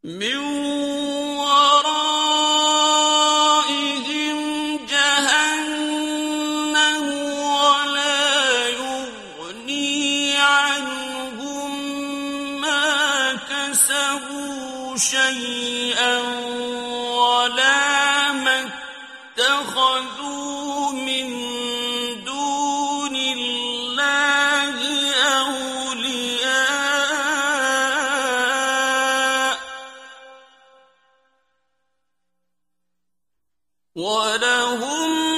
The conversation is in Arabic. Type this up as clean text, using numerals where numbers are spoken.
مِّن وَرَائِهِمْ جَهَنَّمُ وَلَا يُغْنِي عَنْهُم مَّا كَسَبُوا شَيْئًا وَلَا مَا اتَّخَذُوا مِن دُونِ اللَّهِ أَوْلِيَاءَ ۖ وَلَهُمْ